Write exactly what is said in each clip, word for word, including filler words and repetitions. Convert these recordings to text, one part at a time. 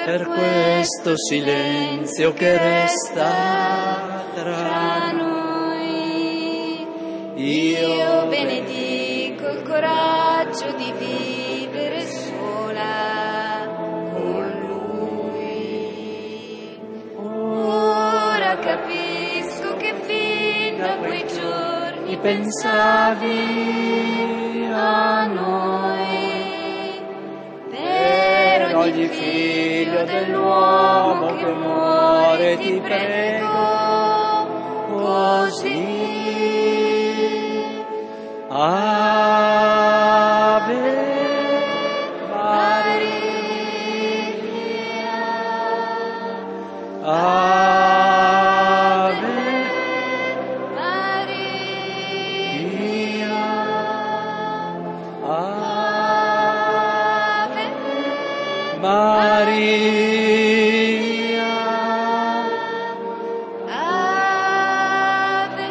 per questo silenzio che resta tra noi. Io benedico il coraggio di vivere sola con Lui. Ora capisco che fin da quei giorni pensavi a noi, per ogni figlio dell'uomo che muore ti prego così. Ave Maria, Ave Maria, Ave Maria, Ave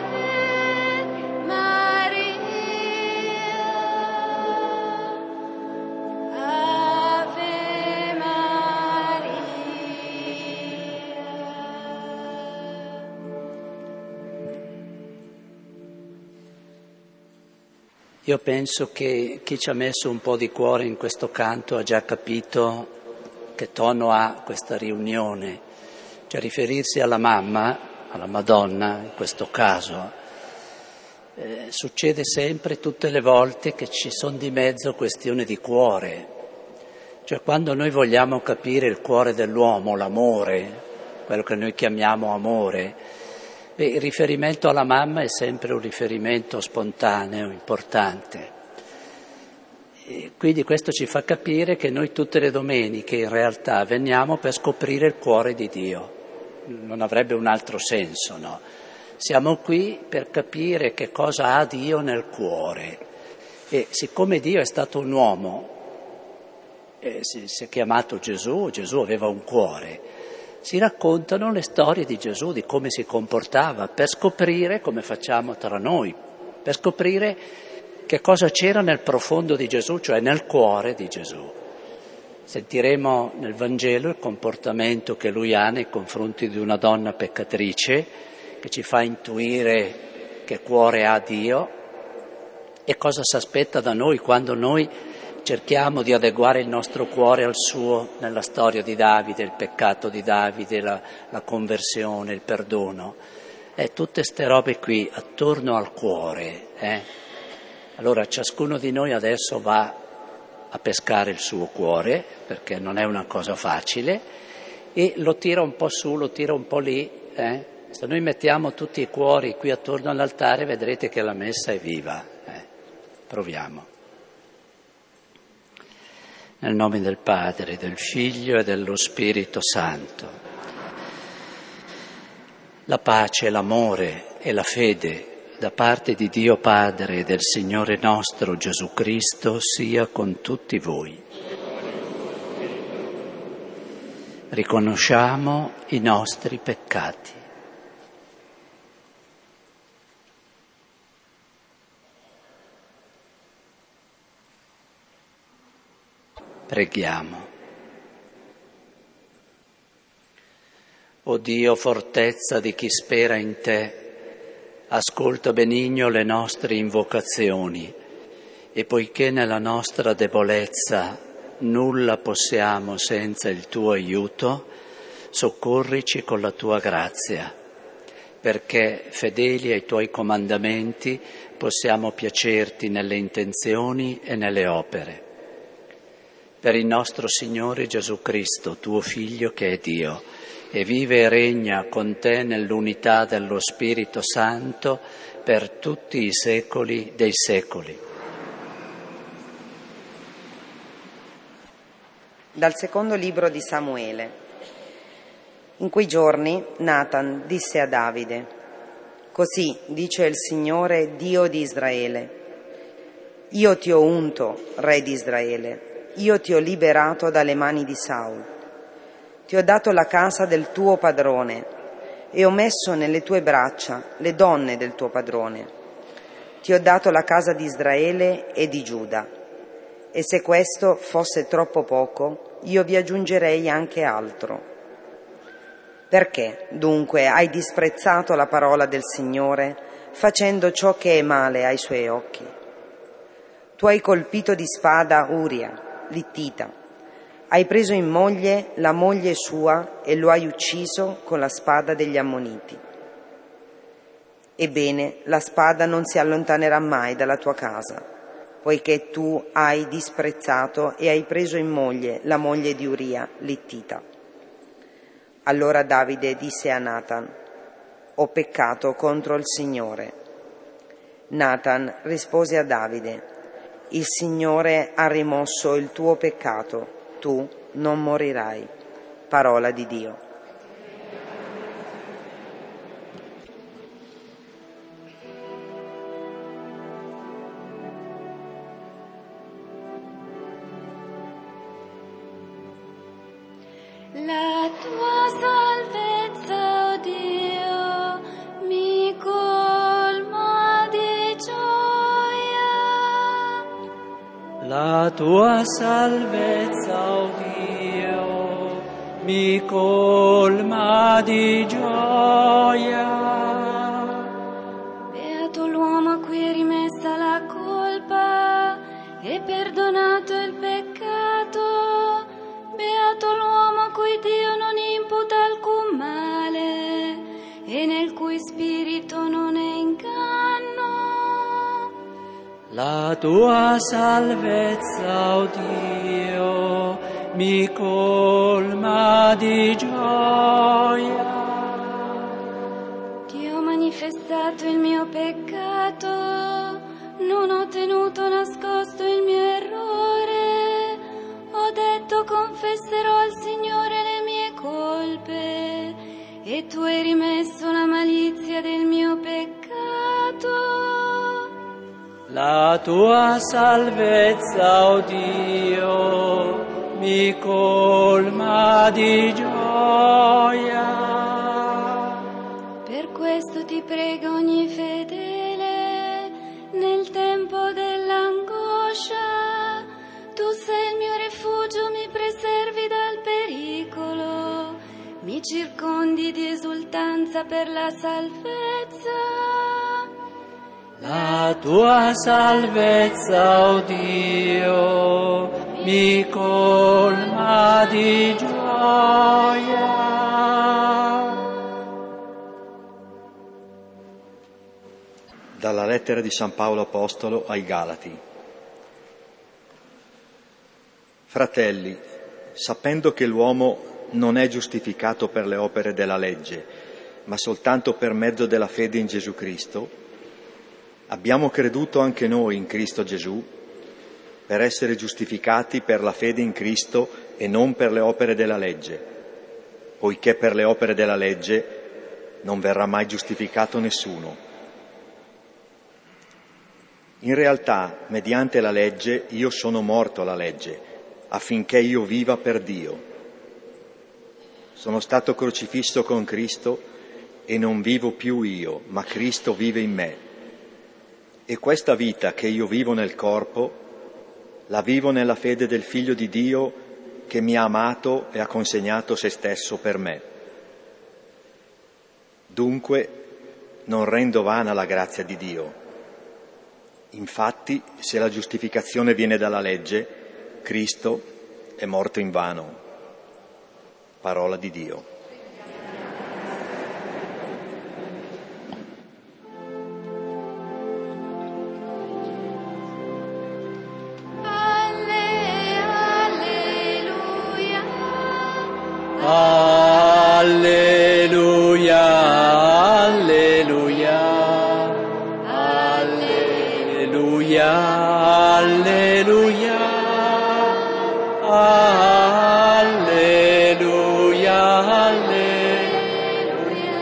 Maria, Ave Maria. Io penso che chi ci ha messo un po' di cuore in questo canto ha già capito che tono ha questa riunione, cioè riferirsi alla mamma, alla Madonna in questo caso, eh, succede sempre tutte le volte che ci sono di mezzo questioni di cuore, cioè quando noi vogliamo capire il cuore dell'uomo, l'amore, quello che noi chiamiamo amore, beh, il riferimento alla mamma è sempre un riferimento spontaneo, importante. E quindi questo ci fa capire che noi tutte le domeniche in realtà veniamo per scoprire il cuore di Dio. Non avrebbe un altro senso, no? Siamo qui per capire che cosa ha Dio nel cuore. E siccome Dio è stato un uomo, eh, si, si è chiamato Gesù, Gesù aveva un cuore, si raccontano le storie di Gesù, di come si comportava, per scoprire, come facciamo tra noi, per scoprire che cosa c'era nel profondo di Gesù, cioè nel cuore di Gesù. Sentiremo nel Vangelo il comportamento che lui ha nei confronti di una donna peccatrice, che ci fa intuire che cuore ha Dio e cosa si aspetta da noi quando noi cerchiamo di adeguare il nostro cuore al suo nella storia di Davide, il peccato di Davide, la, la conversione, il perdono. Eh, tutte ste robe qui attorno al cuore, eh? Allora ciascuno di noi adesso va a pescare il suo cuore, perché non è una cosa facile, e lo tira un po' su, lo tira un po' lì. Eh? Se noi mettiamo tutti i cuori qui attorno all'altare, vedrete che la messa è viva. Eh? Proviamo. Nel nome del Padre, del Figlio e dello Spirito Santo. La pace, l'amore e la fede da parte di Dio Padre e del Signore nostro Gesù Cristo sia con tutti voi. Riconosciamo i nostri peccati. Preghiamo. O Dio, fortezza di chi spera in te, ascolta benigno le nostre invocazioni e poiché nella nostra debolezza nulla possiamo senza il tuo aiuto, soccorrici con la tua grazia, perché fedeli ai tuoi comandamenti possiamo piacerti nelle intenzioni e nelle opere. Per il nostro Signore Gesù Cristo, tuo Figlio che è Dio, e vive e regna con te nell'unità dello Spirito Santo per tutti i secoli dei secoli. Dal secondo libro di Samuele. In quei giorni Natan disse a Davide: «Così dice il Signore, Dio di Israele: Io ti ho unto, re di Israele, io ti ho liberato dalle mani di Saul. Ti ho dato la casa del tuo padrone e ho messo nelle tue braccia le donne del tuo padrone. Ti ho dato la casa di Israele e di Giuda. E se questo fosse troppo poco, io vi aggiungerei anche altro. Perché, dunque, hai disprezzato la parola del Signore, facendo ciò che è male ai suoi occhi? Tu hai colpito di spada Uria, l'Ittita. Hai preso in moglie la moglie sua e lo hai ucciso con la spada degli Ammoniti. Ebbene, la spada non si allontanerà mai dalla tua casa, poiché tu hai disprezzato e hai preso in moglie la moglie di Uria, l'Ittita. Allora Davide disse a Natan: ho peccato contro il Signore. Natan rispose a Davide: il Signore ha rimosso il tuo peccato, tu non morirai. Parola di Dio. La tua salvezza, oh Dio, mi colma di gioia. La tua salvezza, oh Dio, mi colma di gioia. Beato l'uomo a cui è rimessa la colpa e perdonato il peccato. Beato l'uomo a cui Dio non imputa alcun male e nel cui spirito non è inganno. La tua salvezza, oh Dio, mi colma di gioia. Dio ha manifestato il mio peccato, non ho tenuto nascosto il mio errore. Ho detto: confesserò al Signore le mie colpe, e tu hai rimesso la malizia del mio peccato. La tua salvezza, oh Dio, mi colma di gioia. Per questo ti prego, ogni fedele, nel tempo dell'angoscia, tu sei il mio rifugio, mi preservi dal pericolo, mi circondi di esultanza per la salvezza. La tua salvezza, oh Dio, mi colma di gioia. Dalla lettera di San Paolo Apostolo ai Galati. Fratelli, sapendo che l'uomo non è giustificato per le opere della legge, ma soltanto per mezzo della fede in Gesù Cristo, abbiamo creduto anche noi in Cristo Gesù per essere giustificati per la fede in Cristo e non per le opere della legge, poiché per le opere della legge non verrà mai giustificato nessuno. In realtà, mediante la legge, io sono morto alla legge, affinché io viva per Dio. Sono stato crocifisso con Cristo e non vivo più io, ma Cristo vive in me. E questa vita che io vivo nel corpo, la vivo nella fede del Figlio di Dio che mi ha amato e ha consegnato se stesso per me. Dunque non rendo vana la grazia di Dio. Infatti, se la giustificazione viene dalla legge, Cristo è morto invano. Parola di Dio. Alleluia, alleluia, alleluia, alleluia, alleluia, alleluia.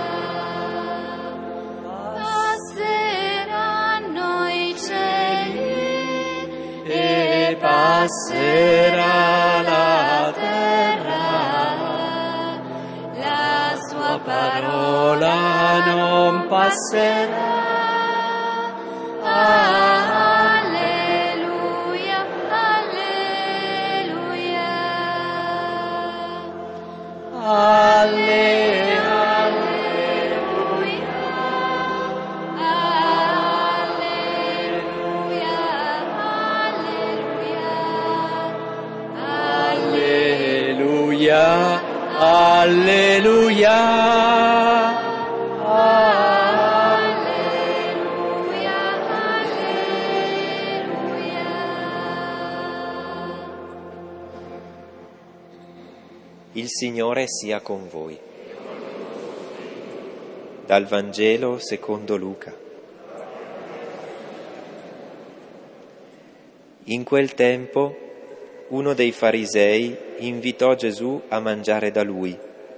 Passeranno i cieli E passerà la terra, la sua parola non passerà. Alleluia, alleluia. Alleluia, Il Signore sia con voi. Dal Vangelo secondo Luca. In quel tempo uno dei farisei invitò Gesù a mangiare da lui.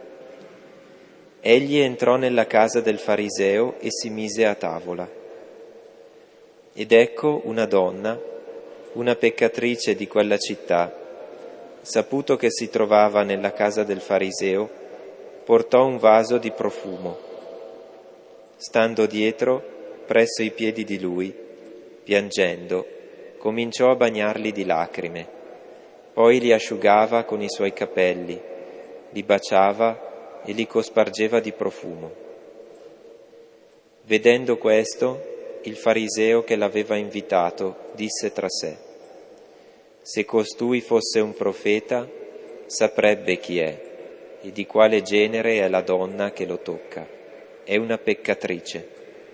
Egli entrò nella casa del fariseo e si mise a tavola. Ed ecco una donna, una peccatrice di quella città, saputo che si trovava nella casa del fariseo, portò un vaso di profumo. Stando dietro, presso i piedi di lui, piangendo, cominciò a bagnarli di lacrime. Poi li asciugava con i suoi capelli, li baciava e li cospargeva di profumo. Vedendo questo, il fariseo che l'aveva invitato disse tra sé: se costui fosse un profeta, saprebbe chi è e di quale genere è la donna che lo tocca. È una peccatrice.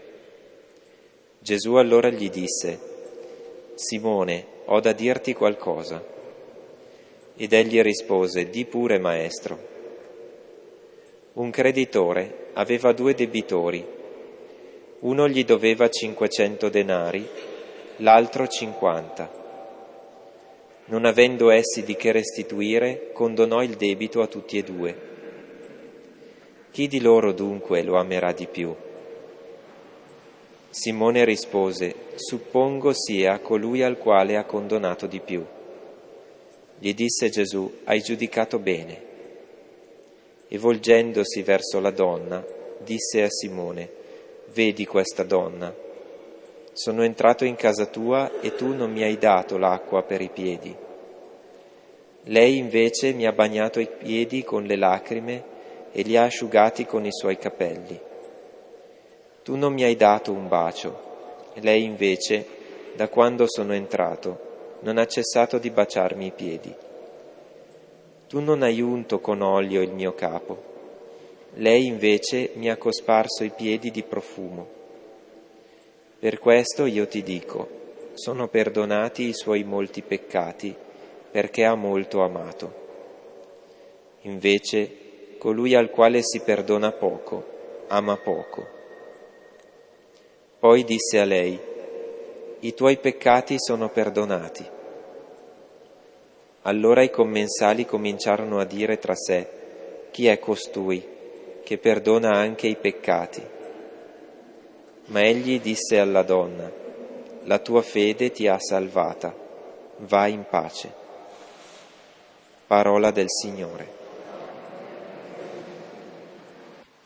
Gesù allora gli disse: Simone, ho da dirti qualcosa. Ed egli rispose: di pure, maestro. Un creditore aveva due debitori. Uno gli doveva cinquecento denari, l'altro cinquanta. Non avendo essi di che restituire, condonò il debito a tutti e due. Chi di loro dunque lo amerà di più? Simone rispose: suppongo sia colui al quale ha condonato di più. Gli disse Gesù: hai giudicato bene. E volgendosi verso la donna, disse a Simone: vedi questa donna? Sono entrato in casa tua e tu non mi hai dato l'acqua per i piedi. Lei invece mi ha bagnato i piedi con le lacrime e li ha asciugati con i suoi capelli. Tu non mi hai dato un bacio. Lei invece, da quando sono entrato, non ha cessato di baciarmi i piedi. Tu non hai unto con olio il mio capo. Lei invece mi ha cosparso i piedi di profumo. Per questo io ti dico, sono perdonati i suoi molti peccati, perché ha molto amato. Invece, colui al quale si perdona poco, ama poco. Poi disse a lei: i tuoi peccati sono perdonati. Allora i commensali cominciarono a dire tra sé: chi è costui che perdona anche i peccati? Ma egli disse alla donna: la tua fede ti ha salvata, vai in pace. Parola del Signore.